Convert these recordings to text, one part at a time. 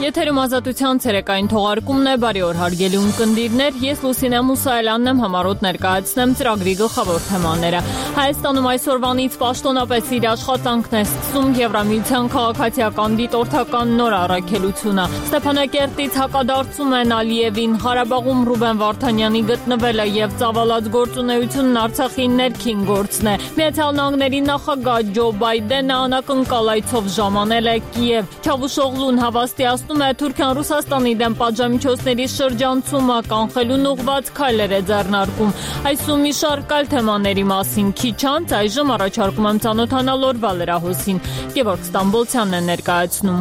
Եթերում ազատության ցերեկային թողարկումն է, բարի օր հարգելի ունկնդիրներ, ես Լուսինե Մուսայելյանն եմ, համառոտ ներկայացնեմ ծրագրի գլխավոր թեմաները։ Հայաստանում այսօրվանից պաշտոնապես իր աշխատանքն է սկսում Եվրամիության քաղաքացիական դիտորդական նոր առաքելությունը։ Ստեփանակերտից հակադարձում են Ալիևին, Ղարաբաղում Ռուբեն Վարդանյանի գտնվելը եւ ծավալած գործունեությունն Արցախի ներքին գործն է։ Միացյալ Նահանգների նախագահ Ջո Բայդենը անակնկալ այցով ժամանել է Կիև։ Չավուշօղլուն հավաստիացնում է Թուրքիան Ռուսաստանի դեմ պատժամիջոցների շրջանցումը կանխելուն ուղղված քայլեր է ձեռնարկում։ Այս ու մի շարք այլ թեմաների մասին քիչ անց այժմ առաջարկում եմ ծանոթանալ օրվա լրահոսին։ Գևորգ Ստամբոլցյանն է ներկայացնում։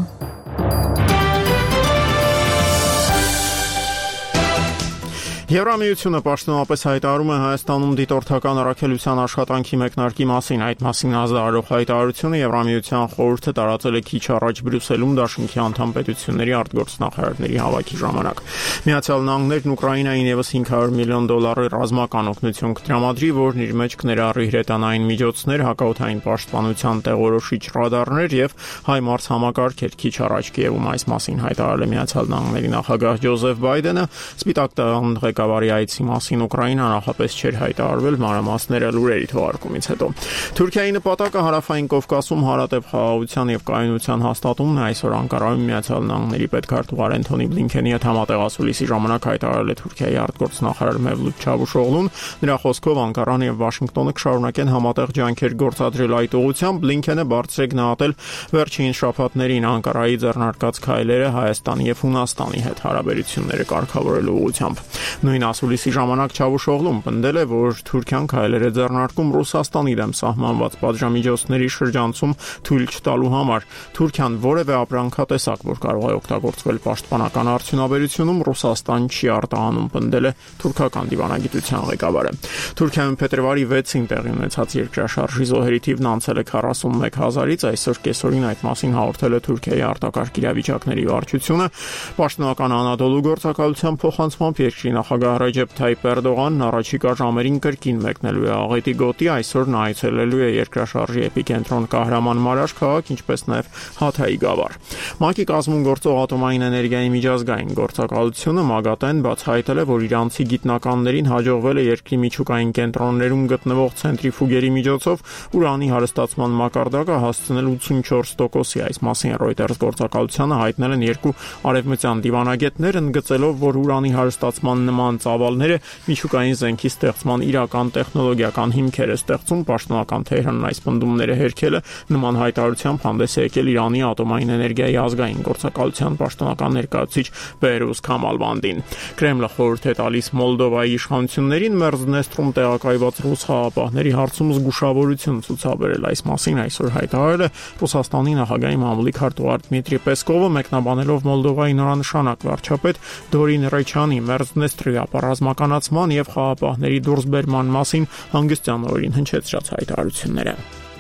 Եվրամիությունը պաշտոնապես հայտարարում է Հայաստանում դիտորդական առաքելության աշխատանքի մեկնարկի մասին։ Այդ մասին ազդարարող հայտարարությունը Եվրամիության խորհուրդը տարածել է քիչ առաջ Բրյուսելում Դաշնքի անդամ պետությունների արտգործնախարարների հավաքի ժամանակ։ Միացյալ Նահանգներն Ուկրաինային եւս $500 միլիոն ռազմական օգնություն կտրամադրի, որն իր մեջ կներառի հրետանային միջոցներ, հակաօդային պաշտպանության տեղորոշիչ ռադարներ եւ HIMARS համակարգեր։ Քիչ առաջ Կիևում այս մասին հայտարարել է Միացյալ Նահանգների նախագահ Ջոզեֆ Բայդենը։ Սպիտակ տղան ղեկավարի այցի մասին Ուկրաինան նախապես չէր հայտարարվել, մանրամասները լուրերի թողարկումից հետո։ Թուրքիայի նպատակը հարավային Կովկասում հարատև խաղաղության եւ կայունության հաստատումն է, այսօր Անկարայում Միացյալ Նահանգների պետքարտուղար Անթոնի Բլինքենի հետ համատեղասուլիսի ժամանակ հայտարարել է Թուրքիայի արտգործնախարար Մևլութ Չավուշօղլուն։ Նրա խոսքով Անկարան եւ Վաշինգտոնը կշարունակեն համատեղ ջանքեր գործադրել այդ ուղղությամբ։ Բլինքենը բարձր է գնահատել վերջին շաբաթներին Անկարայի ձեռնարկած քայլերը Հայաստանի եւ Հունաստանի հետ հարաբերությունները կարգավորելու ուղղությամբ։ Նույն ասուլիսի ժամանակ Չավուշօղլուն պնդել է, որ Թուրքիան քայլեր է ձեռնարկում Ռուսաստանի դեմ սահմանված պատժամիջոցների շրջանցում թույլ չտալու համար։ Թուրքիան որևէ ապրանքատեսակ, որ կարող է օգտագործվել պաշտպանական արդյունաբերությունում, Ռուսաստան չի արտահանում, պնդել է թուրքական դիվանագիտության ղեկավարը։ Թուրքիայում փետրվարի 6-ին տեղի ունեցած երկրաշարժի զոհերի թիվն անցել է 41,000-ից, այսօր կեսօրին այդ մասին հաղորդել է Թուրքիայի արտակարգ իրավիճակների վարչությունը։ Պաշտոնական Անադոլու գործակալության փոխանցմամբ երկրի նախագահ Ռեջեփ Թայիփ Էրդողանն առաջիկա ժամերին կրկին մեկնելու է Աղետի գոտի, այսօր նա այցելելու է երկրաշարժի էպիկենտրոն Կահրամանմարաշ քաղաք, ինչպես նաև Հաթայի գավառ։ ՄԱԿ-ի կազմում գործող ատոմային էներգիայի միջազգային գործակալությունը ՄԱԳԱՏԵ-ն բացահայտել է, որ իրանցի գիտնականներին հաջողվել է երկրի միջուկային կենտրոններում գտնվող ցենտրիֆուգերի միջոցով ուրանի հարստացման մակարդակը հասցնել 84%-ի։ Այս մասին Reuters գործակալությանը հայտնել են երկու արևմտյան դիվանագետներ, ընդգծելով, որ ուրանի հարստացման նման ծավալները միջուկային զենքի ստեղծման իրական տեխնոլոգիական հիմքեր է ստեղծում։ Պաշտոնական Թեհրանն այս պնդումները հերքել է, նման հայտարարությամբ հանդես է եկել Իրանի ատոմային էներգիայի ազգային գործակալության պաշտոնական ներկայացուցիչ Բեհրուզ Քամալվանդին։ Կրեմլը խորհուրդ է տալիս Մոլդովայի իշխանություններին Մերձդնեստրում տեղակայված ռուս խաղաղապահների հարցում զգուշավորություն ցուցաբերել։ Այս մասին այսօր հայտարարել է Ռուսաստանի նախագահի մամուլի քարտուղար Դմիտրի Պեսկովը, մեկնաբանելով Մոլդովայի նորանշանակ վարչապետ Դորին Ռեչյանի Մերձդնեստրի ապառազմականացման եւ խաղաղապահների դուրսբերման մասին հանգստյան օրերին հնչեցրած հայտարարությունները։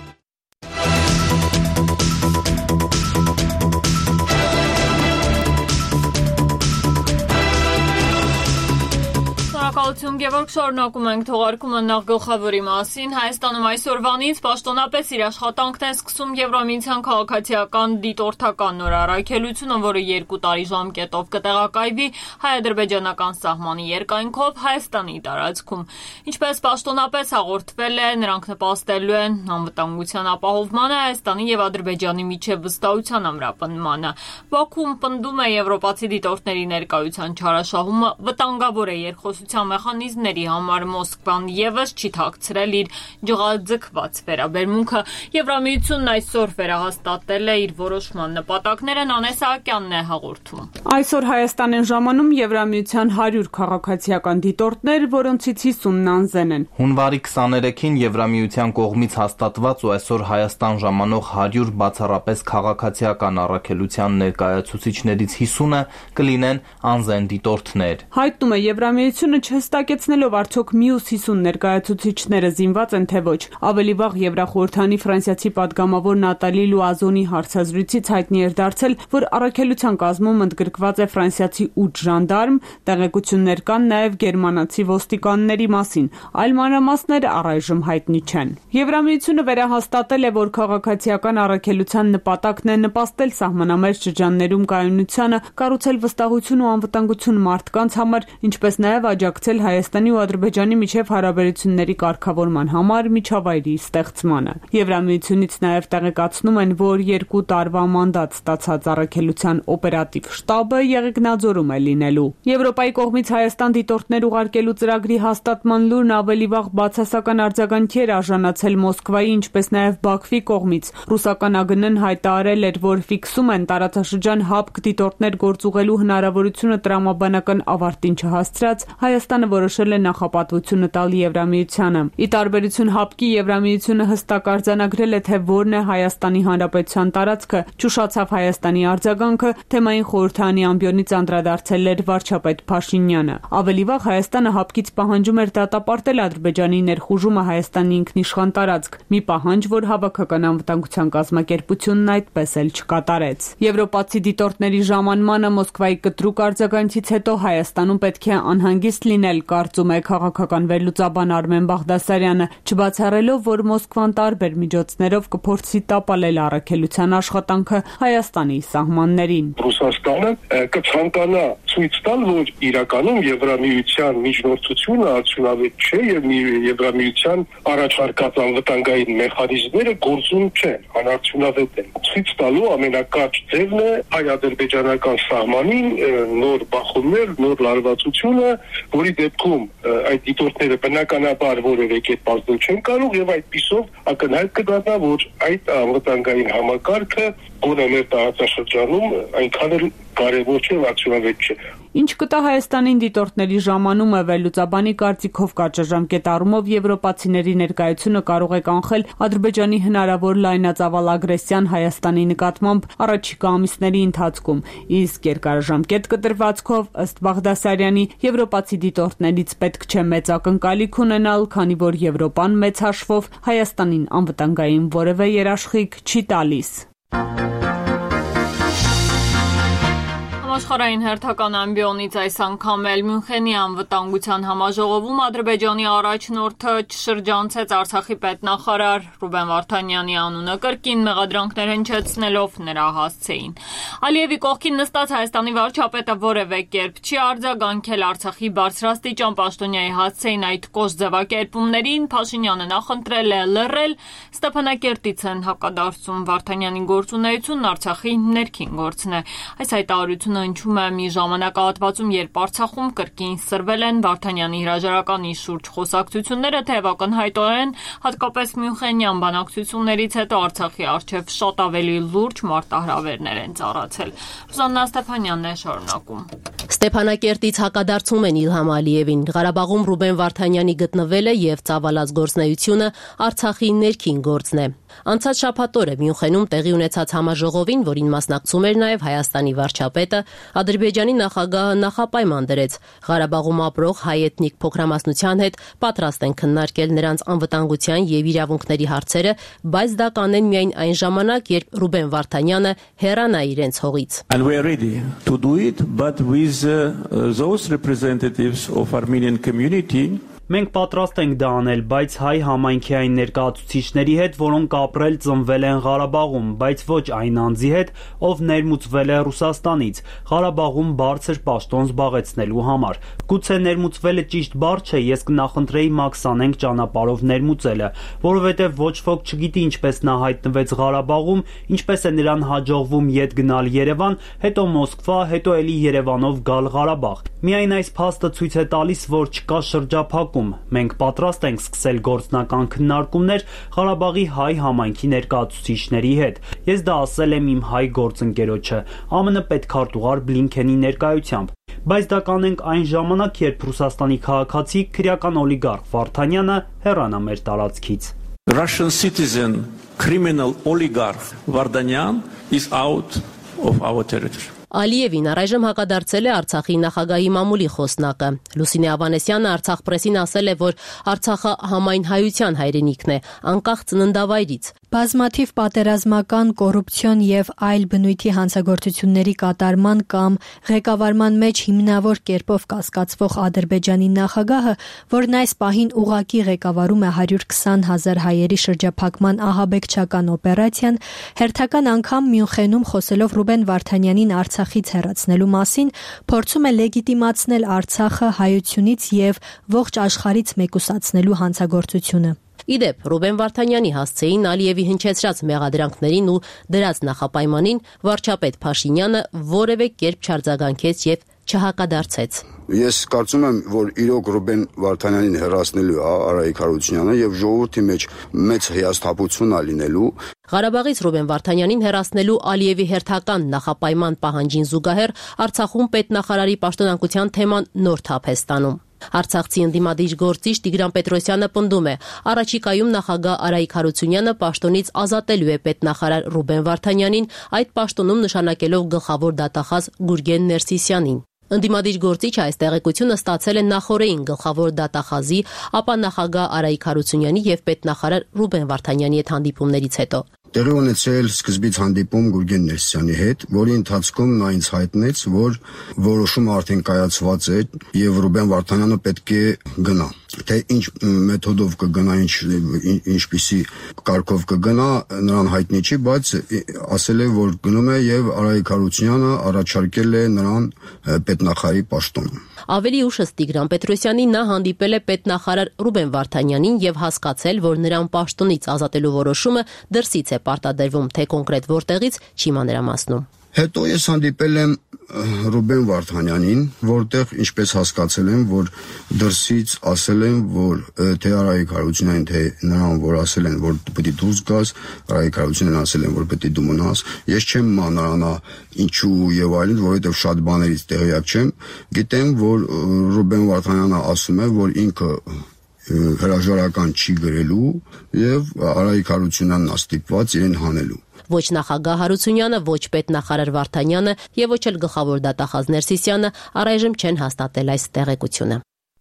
Շնորհակալություն, Գևորգ, շարունակում ենք թողարկումը նախ գլխավորի մասին։ Հայաստանում այսօրվանից պաշտոնապես իր աշխատանքն է սկսում Եվրամիության քաղաքացիական դիտորդական նոր առաքելությունը, որը 2 տարի ժամկետով կտեղակայվի հայ-ադրբեջանական սահմանի երկայնքով Հայաստանի տարածքում։ Ինչպես պաշտոնապես հաղորդվել է, նրանք նպաստելու են անվտանգության ապահովմանը, Հայաստանի եւ Ադրբեջանի միջև վստահության ամրապնդմանը։ Բաքուն պնդում է եվրոպացի դիտորդների ներկայության չարաշահումը վտանգավոր է երկխոսության մեխանիզմների համար, Մոսկվան եւս չի թաքցրել իր ջղաձգված վերաբերմունքը։ Եվրամիությունն այսօր վերահաստատել է իր որոշման նպատակները, Նանե Սահակյանն է հաղորդում։ Այսօր Հայաստան են ժամանում Եվրամիության 100 քաղաքացիական դիտորդներ, որոնցից 50-ն անզեն են։ Հունվարի 23-ին Եվրամիության կողմից հաստատված ու այսօր Հայաստան ժամանող 100 բացառապես քաղաքացիական առաքելության ներկայացուցիչներից 50-ը կլինեն անզեն դիտորդներ։ Հայտնում է Եվրամիությունը չհստակեցնելով արդյոք մյուս 50 ներկայացուցիչները զինված են թե ոչ։ Ավելի վաղ Եվրախորհրդանի ֆրանսիացի պատգամավոր Նատալի Լուազոնի հարցազրույցից հայտնի էր դարձել, որ առաքելության կազմում ընդգրկված զինվորված է ֆրանսիացի 8 ժանդարմ, տեղեկություններ կան նաև գերմանացի ոստիկանների մասին, այլ մանրամասներ առայժմ հայտնի չեն։ Եվրամիությունը վերահաստատել է, որ քաղաքացիական առաքելության նպատակն է նպաստել սահմանամերձ շրջաններում կայունությանը, կառուցել վստահություն ու անվտանգություն մարդկանց համար, ինչպես նաև աջակցել Հայաստանի ու Ադրբեջանի միջև հարաբերությունների կարգավորման համար միջավայրի ստեղծմանը։ Եվրամիությունից նաև տեղեկացնում են, որ 2 տարվա մանդատ ստացած առաքելության օպերատիվ շտաբը եղեգնաձորում է լինելու։ Եվրոպայի կողմից Հայաստան դիտորդներ ուղարկելու ծրագրի հաստատման լուրն ավելի վաղ բացասական արձագանքի էր արժանացել Մոսկվայի, ինչպես նաև Բաքվի կողմից։ Ռուսական ԱԳՆ-ն հայտարարել էր, որ ֆիքսում են տարածաշրջան ՀԱՊԿ դիտորդներ գործուղելու հնարավորությունը տրամաբանական ավարտին չհասցրած, Հայաստանը որոշել է նախապատվությունը տալ Եվրամիությանը։ Ի տարբերություն ՀԱՊԿ-ի, Եվրամիությունը հստակ արձանագրել է, թե որն է Հայաստանի Հանրապետության տարածքը, ճուշացավ Հայաստանի արձագանքը, թեմային խորհրդարանի ամբիոնից անդրադարձել էր վարչապետ Փաշինյանը։ Ավելի վաղ Հայաստանը ՀԱՊԿ-ից պահանջում էր դատապարտել Ադրբեջանի ներխուժումը Հայաստանի ինքնիշխան տարածք, մի պահանջ, որ Հավաքական անվտանգության կազմակերպությունն այդպես էլ չկատարեց։ Եվրոպացի դիտորդների ժամանմանը Մոսկվայի կտրուկ արձագանքից հետո Հայաստանում պետք է անհանգիստ լինել, կարծում է քաղաքական վերլուծաբան Արմեն Բաղդասարյանը, չբացառելով, որ Մոսկվան տարբեր միջոցներով կփորձի տապալել առաքելության աշխատանքը Հայաստանի սահմաններին։ Ռուսաստանը կցանկանա ցույց տալ, որ իրականում Եվրամիության միջնորդությունը արդյունավետ չէ եւ Եվրամիության առաջարկած անվտանգային մեխանիզմները գործում չեն, անարդյունավետ են։ Ցույց տալու ամենակարճ ձևն է հայ-ադրբեջանական սահմանին նոր բախումներ, նոր լարվածությունը, որի դեպքում այդ դիտորդները բնականաբար որևէ կերպ ազդել չեն կարող եւ այդպիսով ակնհայտ կդառնա, որ այդ անվտանգային համակարգը գոնե մեր տարածաշրջանում այնքան էլ կարևոր չէ, արդյունավետ չէ։ Ինչ կտա Հայաստանին դիտորդների ժամանումը, վերլուծաբանի կարծիքով կարճաժամկետ առումով եվրոպացիների ներկայությունը կարող է կանխել Ադրբեջանի հնարավոր լայնածավալ ագրեսիան Հայաստանի նկատմամբ առաջիկա ամիսների ընթացքում, իսկ երկարաժամկետ կտրվածքով, ըստ Բաղդասարյանի, եվրոպացի դիտորդներից պետք չէ մեծ ակնկալիք ունենալ, քանի որ Եվրոպան մեծ հաշվով Հայաստանին անվտանգային որևէ երաշխիք չի տալիս։ Աշխարհային հերթական ամբիոնից այս անգամ էլ Մյունխենի անվտանգության համաժողովում Ադրբեջանի առաջնորդը շրջանցեց Արցախի պետնախարար Ռուբեն Վարդանյանի անունը կրկին մեղադրանքներ հնչեցնելով նրա հասցեին։ Ալիևի կողքին նստած Հայաստանի վարչապետը որևէ կերպ չի արձագանքել Արցախի բարձրաստիճան պաշտոնյայի հասցեին այդ կոշտ ձևակերպումներին, Փաշինյանը նախընտրել է լռել, Ստեփանակերտից են հակադարձում Վարդանյանի գործունեությունն Արցախի ներքին գործն է։ Այս հայտարարությունը հնչում է մի ժամանակահատվածում, երբ Արցախում կրկին սրվել են Վարդանյանի հրաժարականի շուրջ խոսակցությունները, թեև ակնհայտորեն հատկապես Մյունխենյան բանակցություններից հետո Արցախի առջև շատ ավելի լուրջ մարտահրավերներ են ծառացել։ Ռուզաննա Ստեփանյանն է շարունակում։ Ստեփանակերտից հակադարձում են Իլհամ Ալիևին։ Ղարաբաղում Ռուբեն Վարդանյանի գտնվելը եւ ծավալած գործնեությունը Արցախի ներքին գործն է։ Անցած շաբաթ օրը Մյունխենում տեղի ունեցած համաժողովին, որին մասնակցում էր նաև Հայաստանի վարչապետը, Ադրբեջանի նախագահը նախապայման դրեց Ղարաբաղում ապրող հայ էթնիկ փոքրամասնության հետ պատրաստ են քննարկել նրանց անվտանգության եւ իրավունքների հարցերը, բայց դա կանեն միայն այն ժամանակ, երբ Ռուբեն Վարդանյանը հեռանա իրենց հողից։ And we are ready to do it, but with those representatives of Armenian community. Մենք պատրաստ ենք դա անել, բայց հայ համայնքի այն ներկայացուցիչների հետ, որոնք ապրել ծնվել են Ղարաբաղում, բայց ոչ այն անձի հետ, ով ներմուծվել է Ռուսաստանից, Ղարաբաղում բարձր պաշտոն զբաղեցնելու համար։ Գուցե ներմուծվելը ճիշտ բառ չէ, ես կնախընտրեի մաքսանենք ճանապարհով ներմուծելը, որովհետև ոչ ոք չգիտի ինչպես նա հայտնվեց Ղարաբաղում, ինչպես է նրան հաջողվում ետ գնալ Երևան, հետո Մոսկվա, հետո էլի Երևանով գալ Ղարաբաղ։ Միայն այս փաստը ցույց է տալիս, որ չկա շրջափակում։ Մենք պատրաստ ենք սկսել գործնական քննարկումներ Ղարաբաղի հայ համայնքի ներկայացուցիչների հետ։ Ես դա ասել եմ իմ հայ գործընկերոջը, ԱՄՆ պետքարտուղար Բլինքենի ներկայությամբ։ Բայց դա կանենք այն ժամանակ, երբ Ռուսաստանի քաղաքացի քրեական օլիգարխ Վարդանյանը հեռանա մեր տարածքից։ Russian citizen criminal oligarch Vardanyan is out of our territory. Ալիևին առայժմ հակադարձել է Արցախի նախագահի մամուլի խոսնակը։ Լուսինե Ավանեսյանը Արցախ պրեսին ասել է, որ Արցախը համայն հայության հայրենիքն է, անկախ ծննդավայրից։ Բազմաթիվ պատերազմական, կոռուպցիոն եւ այլ բնույթի հանցագործությունների կատարման կամ ղեկավարման մեջ հիմնավոր կերպով կասկածվող Ադրբեջանի նախագահը, որն այս պահին ուղղակի ղեկավարում է 120,000 հայերի շրջափակման ահաբեկչական օպերացիան, հերթական անգամ Մյունխենում խոսելով Ռուբեն Վարդանյանին Արցախից հեռացնելու մասին, փորձում է լեգիտիմացնել Արցախը հայությունից եւ ողջ աշխարհից մեկուսացնելու հանցագործությունը։ Իդեպ, Ռուբեն Վարդանյանի հասցեին Ալիևի հնչեցրած մեղադրանքներին ու դրած նախապայմանին վարչապետ Փաշինյանը որևէ կերպ չարձագանքեց եւ չհակադարձեց։ Ես կարծում եմ, որ իրոք Ռուբեն Վարդանյանին հեռացնելու է Արայիկ Հարությունյանը եւ ժողովրդի մեջ մեծ հիասթափություն է լինելու։ Ղարաբաղից Ռուբեն Վարդանյանին հեռացնելու Ալիևի հերթական նախապայման պահանջին զուգահեռ Արցախում պետնախարարի պաշտոնակության թեման նոր թափ է ստանում։ Արցախցի ընդդիմադիր գործիչ Տիգրան Պետրոսյանը պնդում է, առաջիկայում նախագահ Արայիկ Հարությունյանը պաշտոնից ազատելու է պետնախարար Ռուբեն Վարդանյանին, այդ պաշտոնում նշանակելով գլխավոր դատախազ Գուրգեն Ներսիսյանին։ Ընդդիմադիր գործիչը այս տեղեկությունը ստացել է նախօրեին գլխավոր դատախազի, ապա նախագահ Արայիկ Հարությունյանի եւ պետնախարար Ռուբեն Վարդանյանի հետ հանդիպումներից հետո։ Տեղի ունեցել սկզբից հանդիպում Գուրգեն Ներսիսյանի հետ, որի ընթացքում նա ինձ հայտնեց, որ որոշումը արդեն կայացված է եւ Ռուբեն Վարդանյանը պետք է գնա։ Թե ինչ մեթոդով կգնա, ինչպիսի կարգով կգնա, նրան հայտնի չի, բայց ասել է, որ գնում է եւ Արայիկ Հարությունյանը առաջարկել է նրան պետնախարարի պաշտոն։ Ավելի ուշ Տիգրան Պետրոսյանի նա հանդիպել է պետնախարար Ռուբեն Վարդանյանին եւ հասկացել, որ նրան պաշտոնից ազատելու որոշումը դրսից է պարտադրվում, թե կոնկրետ որտեղից չի մանրամասնում։ Հետո ես հանդիպել եմ Ռուբեն Վարդանյանին, որտեղ ինչպես հասկացել եմ, որ դրսից ասել են, որ թե Արայիկ Հարությունյանին, թե նրան, որ ասել են, որ պետք է դուրս գաս, Արայիկ Հարությունյանին ասել են, որ պետք է դու մնաս։ Ես չեմ մանրանա ինչու եւ այլն, որովհետեւ շատ բաներից տեղյակ չեմ։ Գիտեմ, որ Ռուբեն Վարդանյանը ասում է, որ ինքը հրաժարական չի գրելու եւ Արայիկ Հարությունյանն է ստիպված իրեն հանելու։ Ոչ նախագահ Հարությունյանը, ոչ պետնախարար Վարդանյանը եւ ոչ էլ գլխավոր դատախազ Ներսիսյանը առայժմ չեն հաստատել այս տեղեկությունը։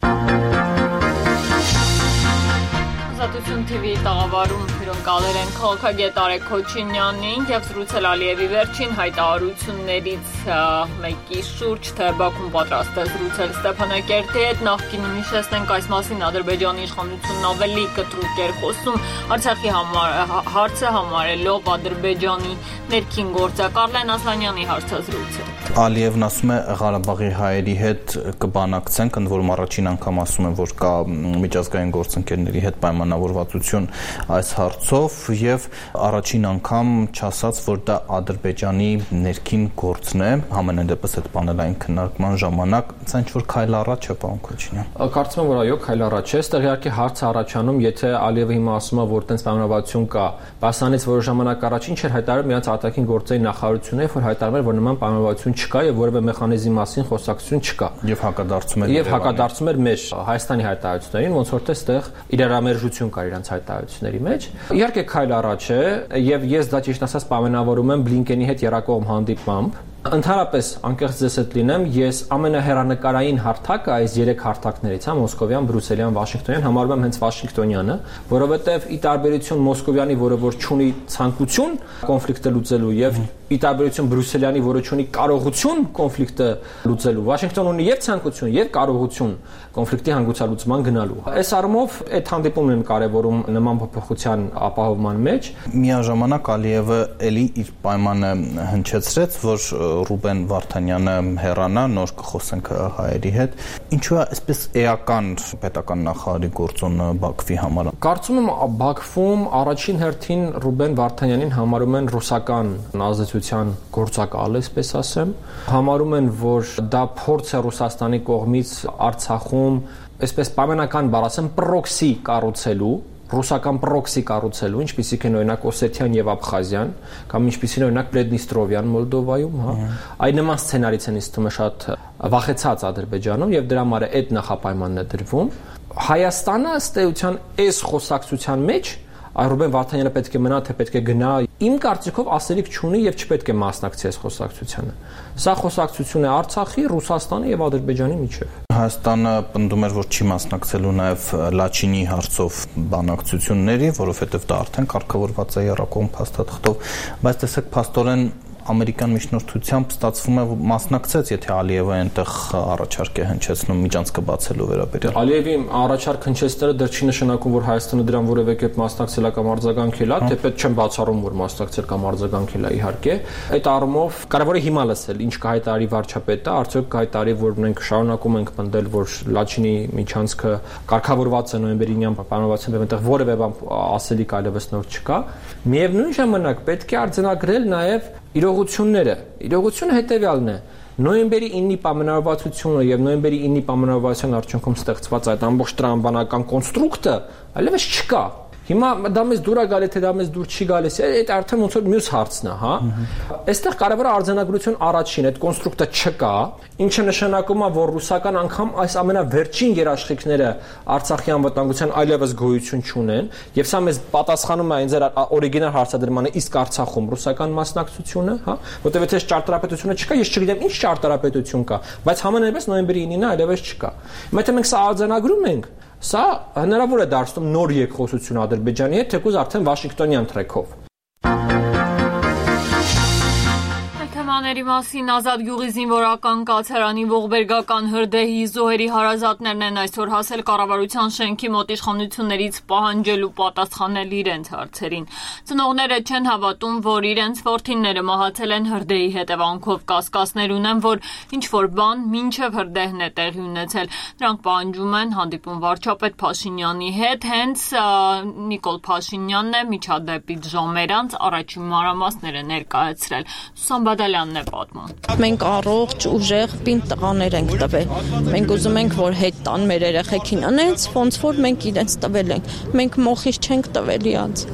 Ազատություն TV-ի տաղավարում հյուրընկալել են քաղաքագետ Արեգ Քոչինյանին եւ զրուցել Ալիևի վերջին հայտարարություններից մեկի շուրջ, թե Բաքուն պատրաստ է զրուցել Ստեփանակերտի հետ։ Նախկինում հիշեցնենք, այս մասին Ադրբեջանի իշխանությունն ավելի կտրուկ էր խոսում, Արցախի հարցը համարելով Ադրբեջանի ներքին գործակալն Ասլանյանի հարցազրույցը։ Ալիևն ասում է Ղարաբաղի հայերի հետ կբանակցենք, ընդ որում առաջին անգամ ասում են, որ կա միջազգային գործընկերների հետ պայմանավորվածություն այս հարցով եւ առաջին անգամ չասաց, որ դա Ադրբեջանի ներքին գործն է, համենայն դեպս այդ պանելային քննարկման ժամանակ, սա ինչ-որ քայլ առաջ է, պարոն Քոչինյան։ Կարծում եմ, որ այո, քայլ առաջ է, այստեղ իհարկե հարցը առաջանում, եթե Ալիևը հիմա ասում է, որ տենց պայմանավորվածություն կա, բասանից որոշ ժամանակ առաջ ինչ էր հայտարարում միած արտաքին գործերի նախարարությունը, որ հայտարարել էր, որ նման պայմանավորվածություն չկա եւ որևէ մեխանիզմի մասին խոսակցություն չկա։ Եվ հակադարձում էր մեր Հայաստանի հայտարարություններին, ոնց որ այստեղ իրարամերժություն կար իրանց հայտարարությունների մեջ։ Իհարկե քայլ առաջ է եւ ես դա ճիշտ ասած պայմանավորում եմ Բլինկենի հետ երակողմ հանդիպմամբ։ Ընդհանրապես, անկեղծ ձեզ հետ լինեմ, ես ամենահեռանկարային հարթակը այս 3 հարթակներից, Մոսկովյան, Բրյուսելյան, Վաշինգտոնյան, համարում եմ հենց Վաշինգտոնյանը, որովհետև ի տարբերություն Մոսկովյանի, որը որ չունի ցանկություն կոնֆլիկտը լուծելու եւ ի տարբերություն Բրյուսելյանի, որը չունի կարողություն կոնֆլիկտը լուծելու, Վաշինգտոնը ունի եւ ցանկություն եւ կարողություն կոնֆլիկտի հանգուցալուծման գնալու։ Այս առումով այդ հանդիպումն են կարևորում նման փոփոխության ապահովման մեջ։ Միաժամանակ Ալիևը ելի իր պայմանը հնչեցրեց, որ Ռուբեն Վարդանյանը հեռանա, նոր կխոսենք հայերի հետ։ Ինչու է այսպես էական պետական նախարարի գործոնը Բաքվի համար։ Կարծում եմ Բաքվում առաջին հերթին Ռուբեն Վարդանյանին համարում են ռուսական ազդեցության գործակալ, այսպես ասեմ։ Համարում են, որ դա փորձ է Ռուսաստանի կողմից Արցախում, այսպես պայմանական բառ ասեմ, պրոքսի կառուցելու, ռուսական պրոքսի կառուցելու, ինչպիսիք են օրինակ Օսեթիան եւ Աբխազիան, կամ ինչպիսին օրինակ Պրեդնիստրովյան Մոլդովայում, հա։ Այն նման սցենարից են իստում շատ վախեցած Ադրբեջանում եւ դրա համար այդ նախապայմանն է դրվում։ Հայաստանը ըստ էության այս խոսակցության մեջ Ռուբեն Վարդանյանը պետք է մնա, թե պետք է գնա։ Իմ կարծիքով ասելիք չունի եւ չպետք է մասնակցի այս խոսակցությանը։ Սա խոսակցություն է Արցախի, Ռուսաստանի եւ Ադրբեջանի միջեւ։ Հայաստանը պնդում էր, որ չի մասնակցելու նաեւ Լաչինի հարցով բանակցությունների, որովհետեւ դա արդեն կարգավորված է երրակողմ փաստաթղթով, բայց տեսեք փաստորեն ամերիկյան միջնորդությամբ ստացվում է մասնակցեց, եթե Ալիևը այնտեղ առաջարկ է հնչեցնում միջանցքը բացելու վերաբերյալ։ Ալիևի առաջարկ հնչեցնելը դեռ չի նշանակում, որ Հայաստանը դրան որևէ կերպ մասնակցել է կամ արձագանքել է, թեպետ չեմ բացառում, որ մասնակցել կամ արձագանքել է իհարկե։ Այդ առումով կարևոր է հիմա լսել, ինչ կհայտարարի վարչապետը, արդյոք կհայտարարի, որ մենք շարունակում ենք պնդել, որ Լաչինի միջանցքը կարգավորված է նոյեմբերի 9-ին պայմանավորվածությամբ, այնտեղ որևէ բան ասելիք այլևս նոր չկա։ Միևնույն ժամանակ պետք է արձանագրել նաև իրողությունները։ Իրողությունը հետևյալն է. նոյեմբերի 9-ի պայմանավորվածությունը եւ նոյեմբերի 9-ի պայմանավորվածության արդյունքում ստեղծված այդ ամբողջ տրամաբանական կոնստրուկտը այլևս չկա։ Հիմա դա մեզ դուր է գալի, թե դա մեզ դուր չի գալիս, այդ արդեն ոնց որ մյուս հարցն է, հա։ Այստեղ կարևոր է արձանագրություն առաջին, այդ կոնստրուկտը չկա, ինչը նշանակում է, որ ռուսական անգամ այս ամենավերջին երաշխիքները Արցախի անվտանգության այլևս գոյություն չունեն, եւ սա մեզ պատասխանում է այն ձեր օրիգինալ հարցադրմանը, իսկ Արցախում ռուսական մասնակցությունը, հա, որտեղ եթե ճարտարապետությունը չկա, ես չգիտեմ ինչ ճարտարապետություն կա, բայց համենայնպես նոյեմբերի 9-ին այլևս չկա։ Եթե մենք սա արձանագրում ենք, սա հնարավոր է դարձնում նոր երկխոսություն Ադրբեջանի հետ, թեկուզ արդեն Վաշինգտոնյան թրեքով։ Թեմաների մասին Ազատ գյուղի զինվորական կացարանի ողբերգական հրդեհի զոհերի հարազատներն են այսօր հասել կառավարության շենքի մոտ իշխանություններից պահանջելու պատասխանել իրենց հարցերին։ Ծնողները չեն հավատում, որ իրենց որդիները մահացել են հրդեհի հետևանքով, կասկածներ ունեն, որ ինչ-որ բան մինչև հրդեհն է տեղի ունեցել։ Նրանք պահանջում են հանդիպում վարչապետ Փաշինյանի հետ, հենց Նիկոլ Փաշինյանն է միջադեպից ժամեր անց առաջին մանրամասները ներկայացրել։ Սուսան Բադալյանն է պատմում։ Մենք առողջ, ուժեղ, պինդ տղաներ ենք տվել։ Մենք ուզում ենք, որ հետ տան մեր երեխեքին անենց, ոնց որ մենք իրենց տվել ենք։ Մենք մոխիր չենք տվել իրանց։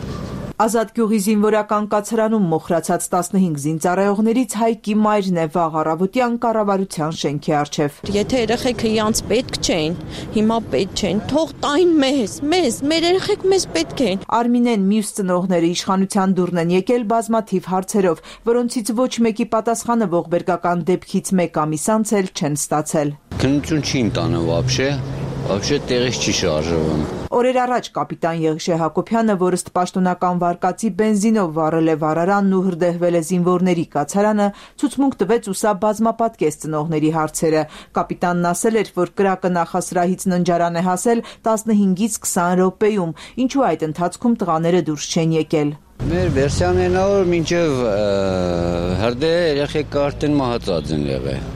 Ազատ գյուղի զինվորական կացարանում մոխրացած 15 զինծառայողներից Հայկի մայրն է վաղ առավոտյան կառավարության շենքի առջև։ Եթե երեխեքը իրանց պետք չեն, հիմա պետք չեն, թող տային մեզ, մեր երեխեք մեզ պետք են։ Արմինեն մյուս ծնողները իշխանության դուրն են եկել բազմաթիվ հարցերով, որոնցից ոչ մեկի պատասխանը ողբերգական դեպքից մեկ ամիս անց էլ չեն ստացել։ Քննություն չի ընտանը вообще տեղից չի շարժվում։ Օրեր առաջ կապիտան Եղիշե Հակոբյանը, որ ըստ պաշտոնական վարկածի բենզինով վառել է վառարանն ու հրդեհվել է զինվորների կացարանը, ցուցմունք տվեց ու սա բազմապատկեց ծնողների հարցերը։ Կապիտանն ասել էր, որ կրակը նախասրահից ննջարան է հասել 15-ից 20 րոպեում, ինչու այդ ընթացքում տղաները դուրս չեն եկել։ Մեր վերսիան է որ մինչև հրդեհը երեխեքը արդեն մահացած են եղել։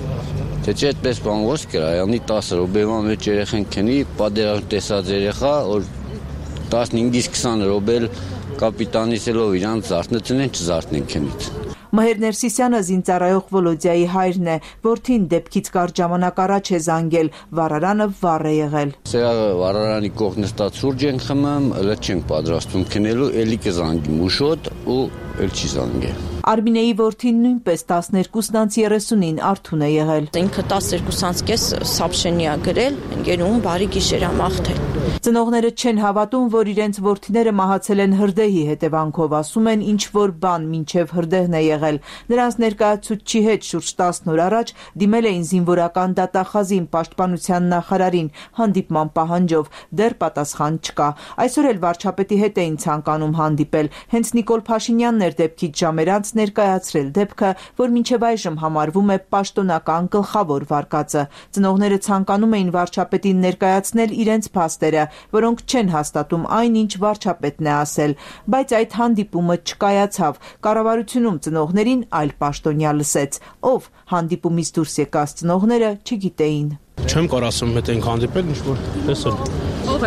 Թե չէ այդպես բան ոնց կրայանի 10 րոպեվա մեջ երեխեն քնի, պատերազմ տեսած երեխա, որ 15-ից 20 րոպե կապիտանիսելով իրանց զարթնեցին են չզարթնեն քնից։ Մհեր Ներսիսյանը զինծառայող Վոլոդիայի հայրն է, որդին դեպքից կարճ ժամանակ առաջ է զանգել, վառարանը վառ է եղել։ Սեղը վառարանի կողք նստած սուրճ ենք խմում, ըլը չենք պատրաստում քնելու, էլի կզանգի մուշոտ ու էլ չի զանգել։ Արմինեի որդին նույնպես 12-30-ին արթուն է եղել։ Ինքը 12-ից սաբշենի է գրել, ընկերում բարի գիշեր ամաղթել։ Ծնողները չեն հավատում, որ իրենց որդիները մահացել են հրդեհի հետևանքով, ասում են ինչ որ բան մինչև հրդեհն է եղել։ Նրանց ներկայացուցչի հետ շուրջ 10 օր առաջ դիմել էին զինվորական դատախազին, պաշտպանության նախարարին հանդիպման պահանջով, դեռ պատասխան չկա։ Այսօր էլ վարչապետի հետ էին ցանկանում հանդիպել։ Հենց Նիկոլ Փաշինյանն էր դեպքից ժամեր անց ներկայացրել դեպքը, որ մինչև այժմ համարվում է պաշտոնական գլխավոր վարկածը։ Ծնողները ցանկանում էին վարչապետին ներկայացնել իրենց փաստերը, որոնք չեն հաստատում այն, ինչ վարչապետն է ասել, բայց այդ հանդիպումը չկայացավ։ Կառավարությունում ծնողներին այլ պաշտոնյա լսեց, ով հանդիպումից դուրս եկած ծնողները չգիտեին։ Չեմ կարող ասում հետ ենք հանդիպել, ինչ որ տեսել։ Ով է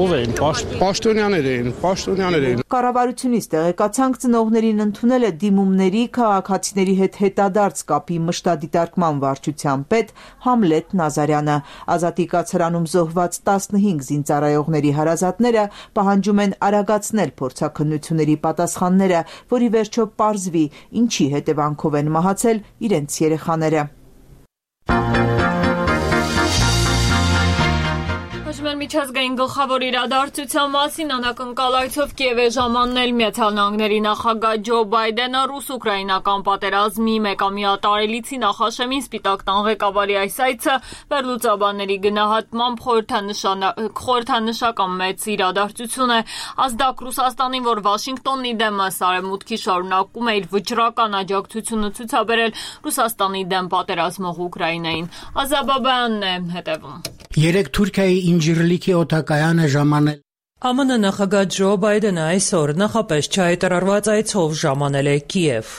պաշտոնյաներ էին։ Կառավարությունից տեղեկացանք ծնողներին ընդունել է դիմումների քաղաքացիների հետ հետադարձ կապի մշտադիտարկման վարչության պետ Համլետ Նազարյանը։ Ազատի կացարանում զոհված 15 զինծառայողների հարազատները պահանջում են արագացնել փորձաքննությունների պատասխանները, որի վերջո պարզվի ինչի հետևանքով են մահացել իրենց երեխաները։ միջազգային գլխավոր իրադարձության մասին անակնկալայցով Կիև է ժամանել Միացյալ Նահանգների նախագահ Ջո Բայդենը ռուս-ուկրաինական պատերազմի մեկամյա տարելիցի նախաշեմին Սպիտակ տան ղեկավարի այս այցը վերլուծաբանների գնահատմամբ խորհրդանշական մեծ իրադարձություն է։ Ազդակ Ռուսաստանին, որ Վաշինգտոնի դեմս արևմուտքի շարունակում է իր վճռական աջակցությունը ցուցաբերել Ռուսաստանի դեմ պատերազմող Ուկրաինային։ Ազաբաբյանն է հետևում։ Երեք Թուրքիայի Ինջիրլիքի օդակայանը ժամանել ԱՄՆ նախագահ Ջո Բայդենը այսօր նախապես չհայտարարված այցով ժամանել է Կիև։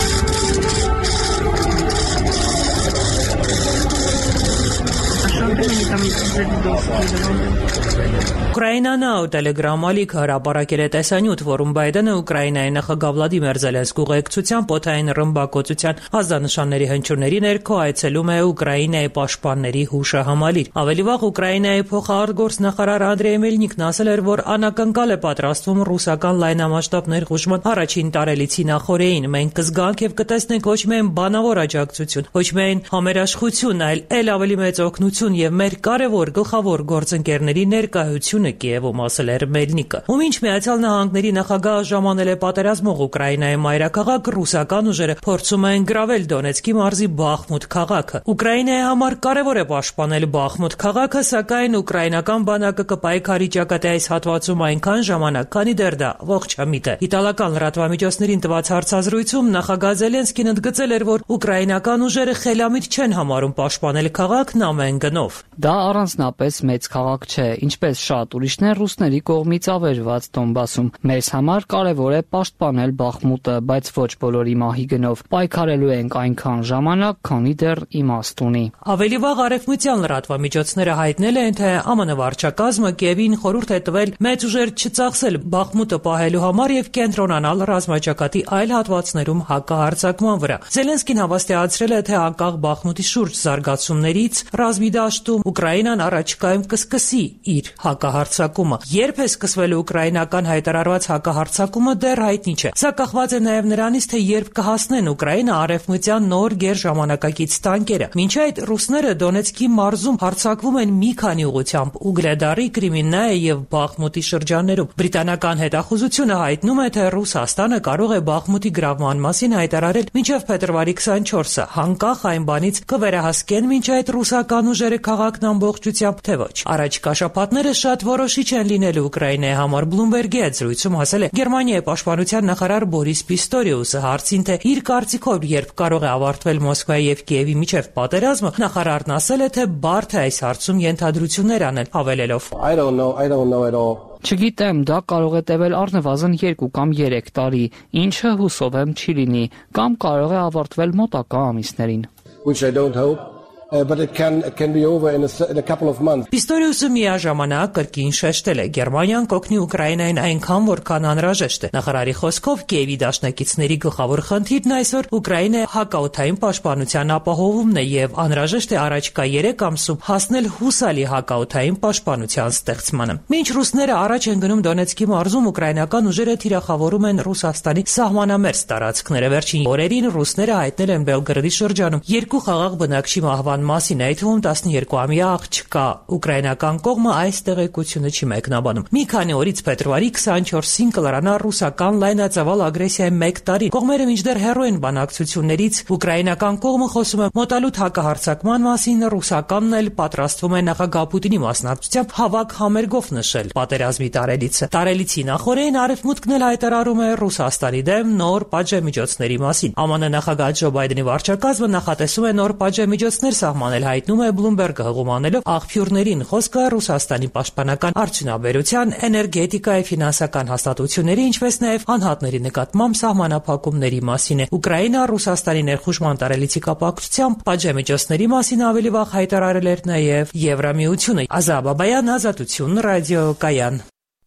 Ukraina Now Telegram ալիքը հրապարակել է տեսանյութ, որում Բայդենը Ուկրաինայի նախագահ Վլադիմիր Զելենսկու ուղեկցությամբ օդային ռմբակոծության ազդանշանների հնչյունների ներքո այցելում է Ուկրաինայի պաշտպանների հուշը համալիր։ Ավելի վաղ Ուկրաինայի փոխարտգործնախարար Անդրեյ Մելնիկն ասել էր, որ անակնկալ է պատրաստվում ռուսական լայնամասշտաբ ներխուժման առաջին տարելիցի նախօրեին։ Մենք կզգանք եւ կտեսնենք ոչ միայն բանավոր աջակցություն, ոչ միայն համերաշխություն, այլ ավելի մեծ օգնություն եւ մեր կարևոր գլխավոր գործընկերների ներկայությունը Կիևում, ասել էր Մելնիկը։ Ումինչ Միացյալ Նահանգների նախագահը ժամանել է պատերազմող Ուկրաինայի մայրաքաղաք, ռուսական ուժերը փորձում են գրավել Դոնեցկի մարզի Բախմուտ քաղաքը։ Ուկրաինայի համար կարևոր է պաշտպանել Բախմուտ քաղաքը, սակայն ուկրաինական բանակը կպայքարի ճակատի այս հատվածում այնքան ժամանակ, քանի դեռ դա ողջամիտ է։ Իտալական լրատվամիջոցներին տված հարցազրույցում նախագահ Զելենսկին ընդգծել էր, որ ուկրաինական ուժերը խելամիտ չեն համարում պաշտպանել քաղաքն ամեն գնով։ Դա առանձնապես մեծ քաղաք չէ, ինչպես շատ ուրիշներ ռուսների կողմից ավերված Դոնբասում։ Մեզ համար կարևոր է պաշտպանել Բախմուտը, բայց ոչ բոլորի մահի գնով։ Պայքարելու ենք այնքան ժամանակ, քանի դեռ իմաստ ունի։ Ավելի վաղ արևմտյան լրատվամիջոցները հայտնել են, թե ԱՄՆ վարչակազմը Կիևին խորհուրդ է տվել մեծ ուժեր չծախսել Բախմուտը պահելու համար եւ կենտրոնանալ ռազմաճակատի այլ հատվածներում հակահարձակման վրա։ Զելենսկին հավաստիացրել է, թե անկախ Բախմուտի շուրջ զարգացումներից ռազմի դաշտում Ուկրաինան առաջիկայում կսկսի իր հակահարձակումը։ Երբ է սկսվելու ուկրաինական հայտարարված հակահարձակումը դեռ հայտնի չէ։ Սա կախված է նաև նրանից, թե երբ կհասնեն Ուկրաինա արևմտյան նոր գերժամանակակից տանկերը։ Մինչ այդ ռուսները Դոնեցկի մարզում հարձակվում են մի քանի ուղղությամբ՝ Ուգլեդարի, Կրիմիննայի եւ Բախմուտի շրջաններում։ Բրիտանական հետախուզությունը հայտնում է, թե Ռուսաստանը կարող է Բախմուտի գրավման մասին հայտարարել մինչև փետրվարի 24-ը, հանկախ այն բանից կվերահսկեն մինչ այդ ռուսական ուժերը քաղաքն ամբողջությամբ, թե ոչ։ Առաջիկա շաբաթները շատ որոշիչ են լինելու Ուկրաինայի համար։ Բլումբերգի հետ զրույցում ասել է Գերմանիայի պաշտպանության նախարար Բորիս Պիստորիուսը հարցին, թե իր կարծիքով երբ կարող է ավարտվել Մոսկվայի եւ Կիևի միջև պատերազմը, նախարարն ասել է, թե բարդ է այս հարցում ենթադրություններ անել, ավելելով. I don't know at all. Չգիտեմ, դա կարող է տևել առնվազն 2 կամ 3 տարի, ինչը հուսով եմ չի լինի, կամ կարող է ավարտվել մոտակա ամիսներին։ Which I don't hope. But it can be over in a couple of months. Պիստորիուսը միաժամանակ կրկին շեշտել է. Գերմանիան կօգնի Ուկրաինային այնքան, որքան անհրաժեշտ է։ Նախարարի խոսքով Կիևի դաշնակիցների գլխավոր խնդիրն այսօր Ուկրաինայի հակաօդային պաշտպանության ապահովումն է եւ անհրաժեշտ է առաջիկա 3 ամսում հասնել հուսալի հակաօդային պաշտպանության ստեղծմանը։ Մինչ ռուսները առաջ են գնում Դոնեցկի մարզում, ուկրաինական ուժերը թիրախավորում են Ռուսաստանի սահմանամերձ տարածքները։ Վերջին օրերին ռուսները հայտնել են Բելգրադի շրջանում 2 խաղաղ բնակչի մահվան մասին, այդ թվում 12-ամյա աղջկա։ Ուկրաինական կողմը այս տեղեկությունը չի մեկնաբանում։ Մի քանի օրից փետրվարի 24-ին կլրանա ռուսական լայնածավալ ագրեսիայի 1 տարի։ Կողմերը մինչդեռ հեռու են բանակցություններից։ Ուկրաինական կողմը խոսում է մոտալուտ հակահարձակման մասին, ռուսականն էլ պատրաստվում է նախագահ Պուտինի մասնակցությամբ հավաք համերգով նշել պատերազմի տարելիցը։ Տարելիցի նախօրեին արևմուտքն էլ հայտարարում է Ռուսաստանի դեմ նոր պատժամիջոցների մասին։ ԱՄՆ նախագահ Ջո Բայդենի վարչակազմը նախատեսում է նոր պատժամիջոցներ սահմանել, հայտնում է Բլումբերգը հղումանելով աղբյուրներին։ Խոսքը Ռուսաստանի պաշտպանական արդյունաբերության, էներգետիկայի, ֆինանսական հաստատությունների, ինչպես նաև անհատների նկատմամբ սահմանափակումների մասին է։ Ուկրաինա Ռուսաստանի ներխուժման տարելիցի կապակցությամբ պատժամիջոցների մասին ավելի վաղ հայտարարել էր նաև Եվրամիությունը։ Ազաբաբայան, Ազատություն, ռադիոկայան։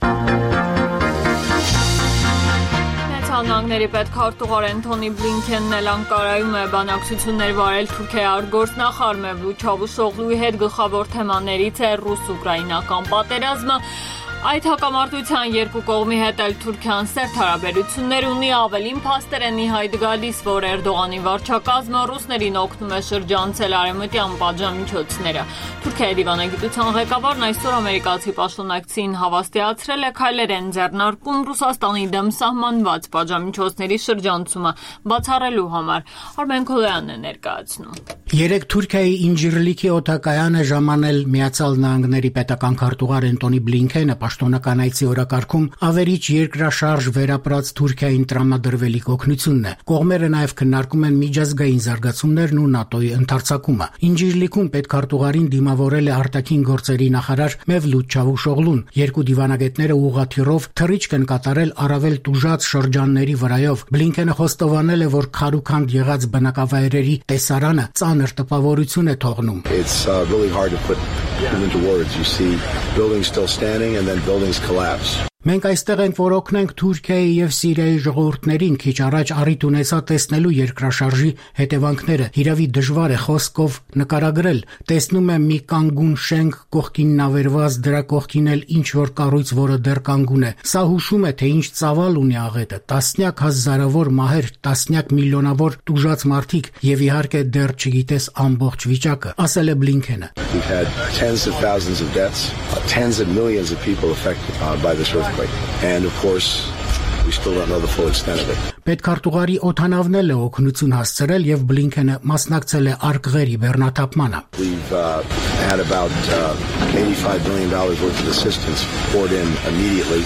Նահանգների պետքարտուղար Էնթոնի Բլինքենն էլ Անկարայում է բանակցություններ վարել Թուրքիայի արտգործնախարար Մևլութ Չավուշօղլուի հետ։ Գլխավոր թեմաներից է ռուս-ուկրաինական պատերազմը։ Այդ հակամարտության երկու կողմի հետ էլ Թուրքիան սերտ հարաբերություններ ունի, ավելին փաստեր են ի հայտ գալիս, որ Էրդողանի վարչակազմը ռուսներին օգնում է շրջանցել արևմտյան պատժամիջոցները։ Թուրքիայի դիվանագիտության ղեկավարն այսօր ամերիկացի պաշտոնակցին հավաստիացրել է քայլեր են ձեռնարկում Ռուսաստանի դեմ սահմանված պատժամիջոցների շրջանցումը բացառելու համար։ Արմեն Քոլոյանն է ներկայացնում։ Երեք Թուրքիայի Ինջիրլիքի օդակայանը ժամանել Միացյալ Նահանգների պետական քարտուղար Անտոնի Բլինքենը պաշտոնական այցի օրակարգում ավերիչ երկրաշարժ վերապրած Թուրքիային տրամադրվելիք օգնությունն է։ Կողմերը նաև քննարկում են միջազգային զարգացումներն ու ՆԱՏՕ-ի ընդարձակումը։ Ինջիրլիքում պետքարտուղարին դիմավորել է արտաքին գործերի նախարար Մևլութ Չավուշօղլուն։ Երկու դիվանագետները ուղղաթիռով թռիչք են կատարել առավել տուժած շրջանների վրայով։ Բլինքենը խոստովանել է, որ քարուքանդ եղած բնակավայրերի տեսարանը ծանր տպավորություն է թողնում։ It's really hard to put into words. You see buildings still standing and then buildings collapse. Մենք այստեղ ենք, որ օգնենք Թուրքիայի եւ Սիրիայի ժողովուրդներին քիչ առաջ առիթ ունեցա տեսնելու երկրաշարժի հետևանքները։ Հիրավի դժվար է խոսքով նկարագրել։ Տեսնում եմ մի կանգուն շենք, կողքին նավերված, դրա կողքին էլ ինչ որ կառույց, որը դեռ կանգուն է։ Սա հուշում է, թե ինչ ծավալ ունի աղետը։ Տասնյակ հազարավոր մահեր, տասնյակ միլիոնավոր տուժած մարդիկ եւ իհարկե դեռ չգիտես ամբողջ վիճակը, ասել է Բլինքենը։ We've had tens of thousands of deaths, tens of millions of people affected by this earthquake. And of course, we still don't know the full extent of it. Պետքարտուղարի օդանավն է օգնություն հասցրել եւ Բլինքենը մասնակցել է արկղերի բեռնաթափմանը։ We've had about $85 million worth of assistance poured in immediately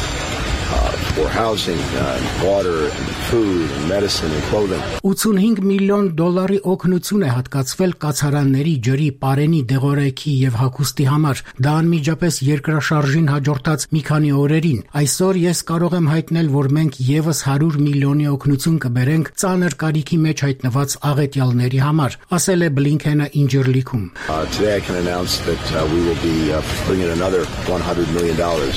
for housing, water, and food, and medicine and clothing. $85 միլիոն օգնություն է հատկացվել կացարանների, ջրի, պարենի, դեղորայքի եւ հագուստի համար։ Դա անմիջապես երկրաշարժին հաջորդած մի քանի օրերին։ Այսօր ես կարող եմ հայտնել, որ մենք եւս 100 միլիոնի օգնություն կբերենք ծանր կարիքի մեջ հայտնված աղետյալների համար, ասել է Բլինքենը Ինջիրլիքում։ Today I can announce that we will be bringing another $100 million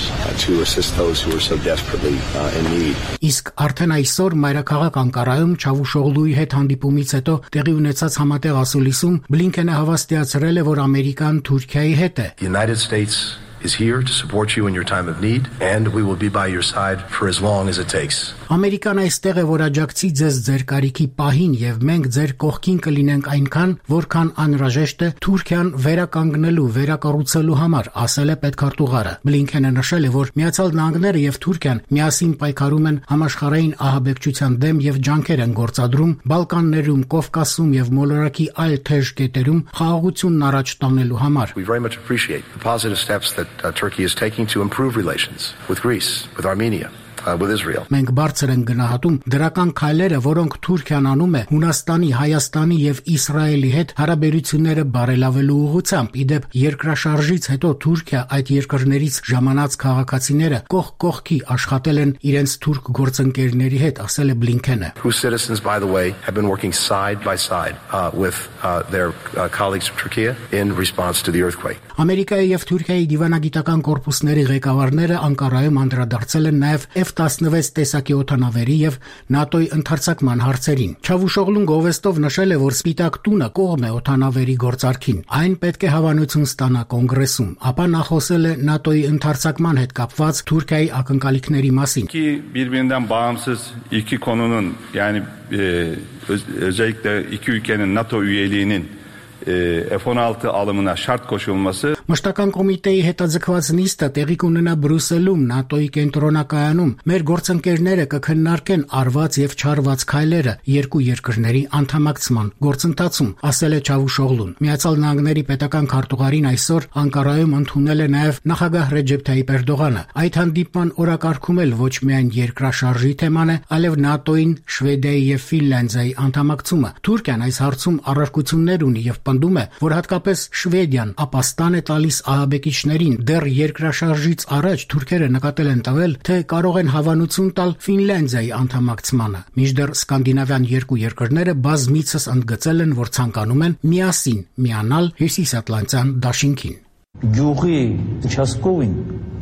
to assist those who are so desperately in need. Իսկ արդեն այսօր մայրաքաղաք Անկարայում Չավուշօղլուի հետ հանդիպումից հետո տեղի ունեցած համատեղ ասուլիսում Բլինքենը հավաստիացրել է, որ Ամերիկան Թուրքիայի հետ է։ United States is here to support you in your time of need and we will be by your side for as long as it takes. Ամերիկան այստեղ է, որ աջակցի ձեզ ձեր կարիքի պահին եւ մենք ձեր կողքին կլինենք այնքան, որքան անհրաժեշտ է Թուրքիան վերականգնելու, վերակառուցելու համար, ասել է պետքարտուղարը։ Բլինքենը նշել է, որ Միացյալ Նահանգները եւ Թուրքիան միասին պայքարում են համաշխարհային ահաբեկչության դեմ եւ ջանքեր են գործադրում Բալկաններում, Կովկասում եւ մոլորակի այլ թեժ կետերում խաղաղությունն առաջ տանելու համար։ We very much appreciate the positive steps that Turkey is taking to improve relations with Greece, with Armenia. With Israel. Մենք բարձր ենք գնահատում դրական քայլերը, որոնք Թուրքիան անում է Հունաստանի, Հայաստանի եւ Իսրայելի հետ հարաբերությունները բարելավելու ուղղությամբ։ Իդեպ երկրաշարժից հետո Թուրքիա այդ երկրներից ժամանած քաղաքացիները կողք կողքի աշխատել են իրենց թուրք գործընկերների հետ, ասել է Բլինքենը։ Whose citizens, by the way, have been working side by side with their colleagues from Turkey in response to the earthquake. Ամերիկայի եւ Թուրքիայի դիվանագիտական կորպուսների ղեկավարները Անկարայում անդրադարձել են նաեւ F-16 տեսակի օդանավերի եւ ՆԱՏՕ-ի ընդարձակման հարցերին։ Չավուշօղլուն գովեստով նշել է, որ Սպիտակ տունը կողմ է օդանավերի գործարքին։ Այն պետք է հավանություն ստանա կոնգրեսում, ապա նա խոսել է ՆԱՏՕ-ի ընդարձակման հետ կապված Թուրքիայի ակնկալիքների մասին։ Birbirinden bağımsız iki konunun yani özellikle iki ülkenin NATO üyeliğinin F-16 alımına şart koşulması. Մշտական կոմիտեի հետաձգված նիստը տեղի կունենա Բրյուսելում, ՆԱՏՕ-ի կենտրոնակայանում։ Մեր գործընկերները կքննարկեն արված եւ չարված քայլերը երկու երկրների անդամակցման գործընթացում, ասել է Չավուշօղլուն։ Միացյալ Նահանգների պետական քարտուղարին այսօր Անկարայում ընդունել է նաեւ նախագահ Ռեջեփ Թայիփ Էրդողանը։ Այդ հանդիպման օրակարգում էլ ոչ միայն երկրաշարժի թեման է, այլև ՆԱՏՕ-ին, Շվեդիայի եւ Ֆինլանդիայի անդամակցումը։ Թուրքիան այս հարցում առարկություններ ունի եւ պնդում է, որ հատկապես Շվեդիան ապաստան է տալիս ահաբեկիչներին։ Դեռ երկրաշարժից առաջ թուրքերը նկատել են տվել, թե կարող են հավանություն տալ Ֆինլանդիայի անդամակցմանը։ Մինչդեռ սկանդինավյան երկու երկրները բազմիցս ընդգծել են, որ ցանկանում են միասին միանալ Հյուսիսատլանտյան դաշինքին։ Գյուղի участковին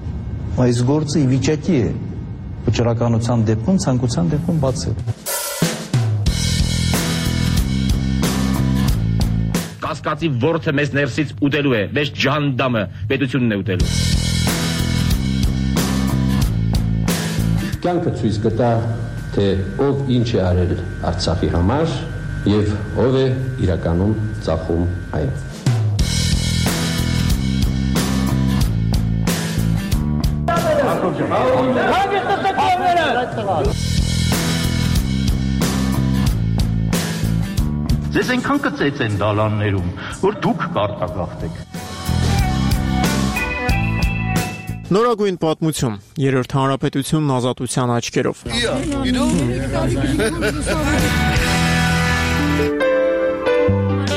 այս գործը ի վիճակի է վճռականության դեպքում, ցանկության դեպքում բացել։ Կասկածի ворթը մեզ ներսից ուտելու է, մեզ ջանդամը պետությունն է ուտելու։ կյանքը ցույց կտա, թե ով ինչ է արել Արցախի համար եւ ով է իրականում ծախում այն։ Ձեզ այնքան կծեց են դալաններում, որ դուք կարտագաղթեք։ Նորագույն պատմություն, երրորդ հանրապետությունն ազատության աչքերով։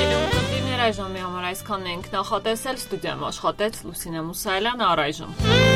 Այժմի համար այսքանն ենք նախատեսել, ստուդիայում աշխատեց Լուսինե Մուսայելյանը, առայժմ։